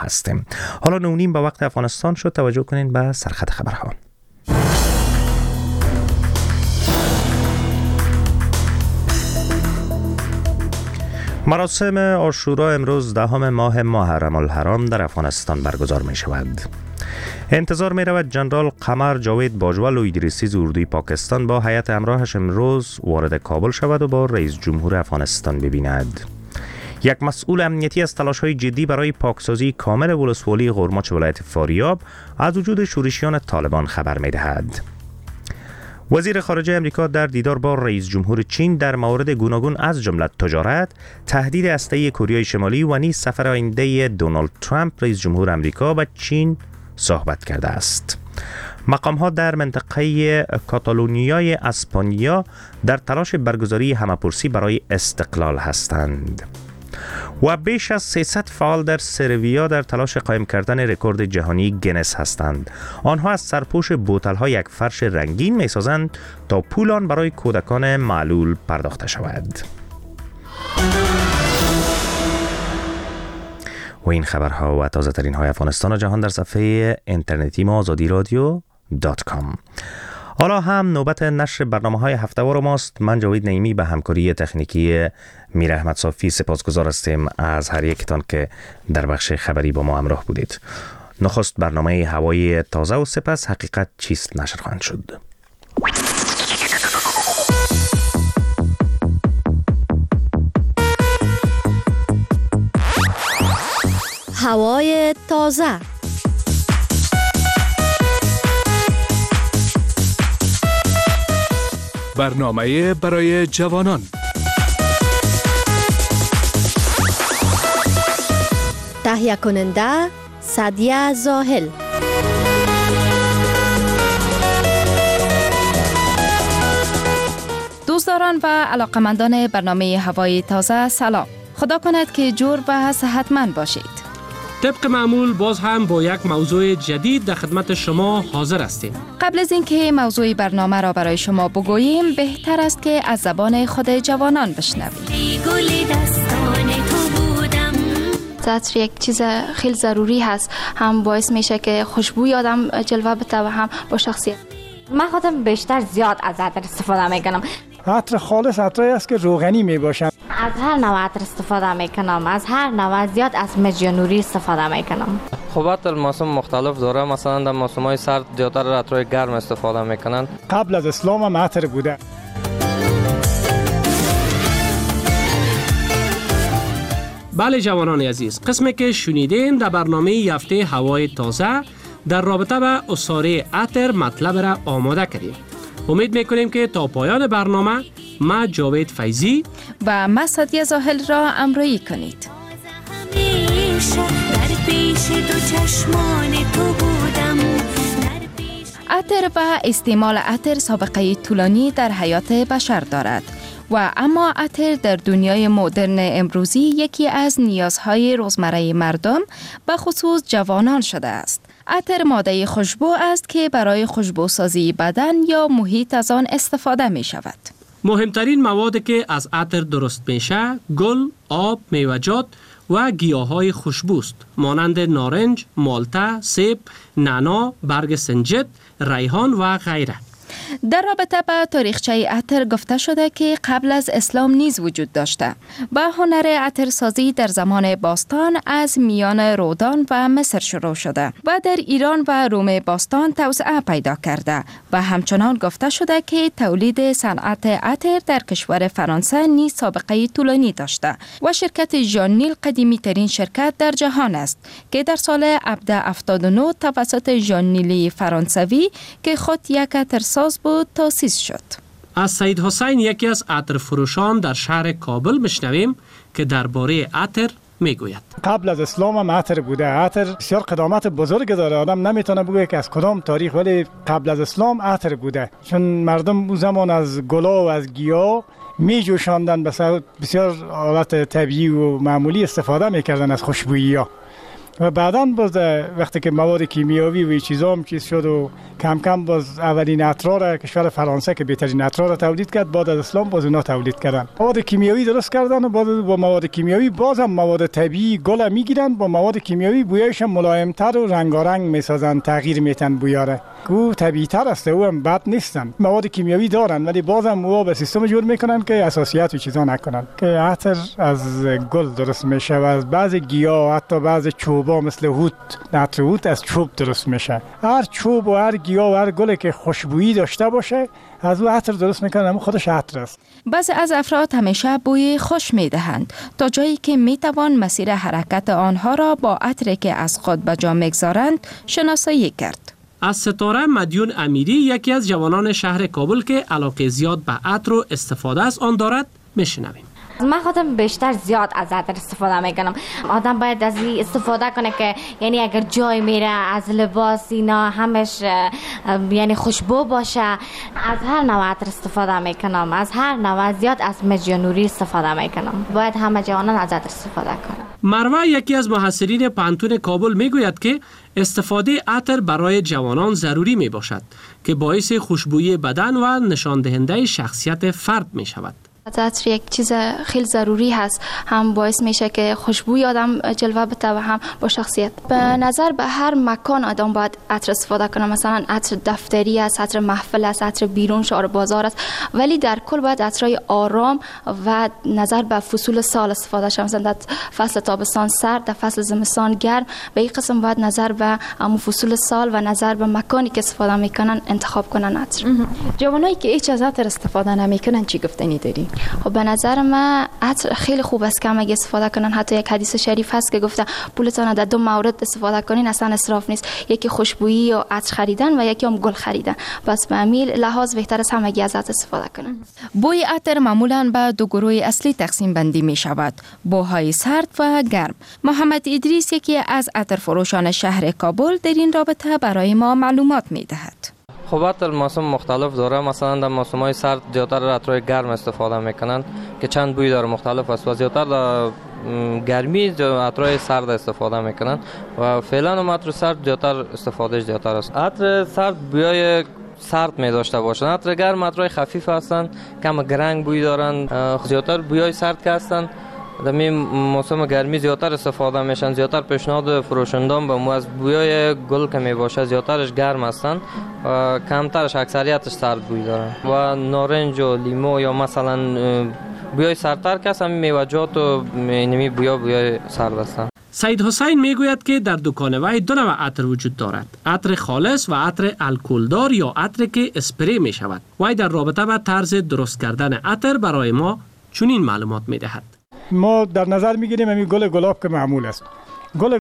هستیم. حالا 9:30 به وقت افغانستان شد. توجه کنین به سرخط خبرها. مراسم عاشورا امروز 10 ماه محرم الحرام در افغانستان برگزار می شود. انتظار می رود جنرال قمر جاوید باجوه لویدریسی اردوی پاکستان با هیئت همراهش امروز وارد کابل شود و با رئیس جمهور افغانستان ببیند. یک مسئول امنیتی از تلاش‌های جدی برای پاکسازی کامل ولسوالی قرماچ ولایت فاریاب از وجود شورشیان طالبان خبر می دهد. وزیر خارجه امریکا در دیدار با رئیس جمهور چین در موارد گوناگون از جمله تجارت، تهدید هسته‌ای کره شمالی و نیز سفر آینده دونالد ترامپ رئیس جمهور امریکا به چین صحبت کرده است. مقام‌ها در منطقه کاتالونیای اسپانیا در تلاش برگزاری همه‌پرسی برای استقلال هستند. و بیش از 300 فعال در سرویا در تلاش قایم کردن رکورد جهانی گینس هستند. آنها از سرپوش بوتل‌ها یک فرش رنگین می‌سازند تا پول آن برای کودکان معلول پرداخته شود. و این خبرها و تازه ترین های افغانستان و جهان در صفحه اینترنتی ما azadiradio.com. حالا هم نوبت نشر برنامه‌های هفته‌وار ماست. من جاوید نعیمی به همکاری تکنیکی میر احمد صافی سپاسگزار هستیم از هر یکتان که در بخش خبری با ما همراه بودید. نخست برنامه هوای تازه و سپس حقیقت چیست نشر خواهند شد. هوای تازه. برنامه برای جوانان. تهیه کننده سعدیه زاهل. دوستداران و علاقمندان برنامه هوای تازه سلام. خدا کند که جور و صحتمند باشید. طبق معمول باز هم با یک موضوع جدید در خدمت شما حاضر هستیم. قبل از اینکه موضوع برنامه را برای شما بگوییم بهتر است که از زبان خود جوانان بشنویم. عطر یک چیز خیلی ضروری هست، هم باعث میشه که خوشبوی آدم جلوه بده و هم با شخصیت. من خودم بیشتر زیاد از عطر استفاده میکنم. عطر خالص عطری است که روغنی میباشن. از هر نوع عطر استفاده میکنم، از هر نوع، زیاد از مژ نوری استفاده میکنم. خب عطر موسم مختلف داره، مثلا در موسم‌های سرد زیادتر عطرهای گرم استفاده میکنن. قبل از اسلام هم عطر بوده. بله جوانان عزیز، قسمی که شنیدین در برنامه یافته هوای تازه در رابطه به عصاره عطر مطلب را آماده کردیم. امید میکنیم که تا پایان برنامه ما جاوید فیضی و ما سعدیه زاهل را همراهی کنید. عطر و استعمال عطر سابقه طولانی در حیات بشر دارد و اما عطر در دنیای مدرن امروزی یکی از نیازهای روزمره مردم به خصوص جوانان شده است. عطر ماده خوشبو است که برای خوشبوسازی بدن یا محیط از آن استفاده می شود. مهمترین موادی که از عطر درست میشه گل، آب، میوه‌جات و گیاهای خوشبوست مانند نارنج، مالته، سیب، نعنا، برگ سنجد، ریحان و غیره. در رابطه با تاریخچه عطر گفته شده که قبل از اسلام نیز وجود داشته و هنر عطرسازی در زمان باستان از میان رودان و مصر شروع شده و در ایران و روم باستان توسعه پیدا کرده و همچنان گفته شده که تولید صنعت عطر در کشور فرانسه نیز سابقه طولانی داشته و شرکت ژان نیل قدیمی ترین شرکت در جهان است که در سال 1779 توسط ژان نیلی فرانسوی که خود یک عطرساز بود تأسیس شد. از سید حسین یکی از عطر فروشان در شهر کابل بشنویم که درباره عطر میگوید. قبل از اسلام هم عطر بوده. عطر بسیار قدامت بزرگ داره. آدم نمیتونه بگه که از کدام تاریخ، ولی قبل از اسلام عطر بوده، چون مردم اون زمان از گلا و از گیاه می جوشاندن، بسیار حالت طبیعی و معمولی استفاده میکردن از خوشبویی ها. و بعداً باز وقتی که مواد کیمیایی و چیزا هم چیز شد و کم کم باز اولین عطر را کشور فرانسه که بهترین عطر را تولید کرد، بعد از اسلام باز اونا تولید کردن. مواد کیمیایی درست کردن و با مواد کیمیایی باز هم مواد طبیعی گل میگیرن، با مواد کیمیایی بویش ملایم‌تر و رنگارنگ میسازن، تغییر میتن بویاره. او طبیعی تر است، او هم بد نیستن. مواد کیمیایی دارن ولی باز هم او به سیستم جور میکنن که اساسیات و چیزا نکنن. که عطر از گل درست میشه و از بعضی گیاه، حتی بعضی چوبا مثل هوت، عطر هوت از چوب درست میشه. هر چوب و هر گیاه و هر گلی که خوشبویی داشته باشه از او عطر درست میکنن، اما خودش عطر است. بعضی از افراد همیشه بوی خوش میدهند تا جایی که میتوان مسیر حرکت آنها را با عطری که از خود به جا میگذارند شناسایی کرد. از ستاره مدیون امیری، یکی از جوانان شهر کابل که علاقه زیاد به عطر و استفاده از آن دارد، میشنویم. من خودم بیشتر زیاد از عطر استفاده میکنم. آدم باید از این استفاده کنه که یعنی اگر جای میره از لباس اینا همش یعنی خوشبو باشه. از هر نوع عطر استفاده میکنم، از هر نوع، زیاد از مژ نوری استفاده میکنم. باید همه جوانان از عطر استفاده کنن. مروه، یکی از محصلین پانتون کابل، میگوید که استفاده عطر برای جوانان ضروری می باشد که باعث خوشبویی بدن و نشان دهنده شخصیت فرد می شود. عطر یک چیز خیلی ضروری هست، هم باعث میشه که خوشبوی آدم جلوه بده و هم با شخصیت. به نظر به هر مکان آدم باید عطر استفاده کنه. مثلا عطر دفتری است، عطر محفل است، عطر بیرون شهر بازار است، ولی در کل باید عطرهای آرام و نظر به فصول سال استفاده شه. مثلا در فصل تابستان سرد، در فصل زمستان گرم. به این قسم باید نظر به همون فصول سال و نظر به مکانی که استفاده میکنن انتخاب کنن عطر. جوانایی که هیچ از عطر استفاده نمیکنن چی گفتنی داری؟ خب به نظر من عطر خیلی خوب است که همه استفاده کنن. حتی یک حدیث شریف هست که گفته پولتان در 2 مورد استفاده کنین اصلا اسراف نیست، یکی خوشبویی و عطر خریدن و یکی هم گل خریدن. پس به همین لحاظ بهتر است همه از عطر استفاده کنن. بوی عطر معمولاً به 2 گروه اصلی تقسیم بندی می شود: بوهای سرد و گرم. محمد ادریس، یکی از عطر فروشان شهر کابل، در این رابطه برای ما معلومات می دهد. خب عطر موسم مختلف داره. مثلا در موسم‌های سرد زیادتر عطرهای گرم استفاده میکنن که چند بوی داره مختلف است و زیادتر در گرمی عطرهای سرد استفاده میکنن و فعلا هم عطر سرد زیادتر استفادهش زیادتر است. عطر سرد بوی سرد می داشته باشن. عطر گرم عطرهای خفیف هستن، کم گرنگ بوی دارن، زیادتر بویای سرد که هستن در موسم گرمی زیادتر استفاده میشن. زیادتر پیشنهاد فروشندان به مو از بویای گل که می باشه زیادترش گرم هستن و کمترش اکثریتش سرد بوی دارن. و نارنج و لیمو یا مثلا بویای سردتر که هستن میوه‌جات و اینمی بویای سرد هستن. سید حسین میگوید که در دکان وی 2 نوع عطر وجود دارد: عطر خالص و عطر الکلدار یا عطر که اسپری می شود. وی در رابطه با طرز درست کردن عطر برای ما چنین معلومات می دهد. ما در نظر میگیریم همین گل گلاب که معمول است. گل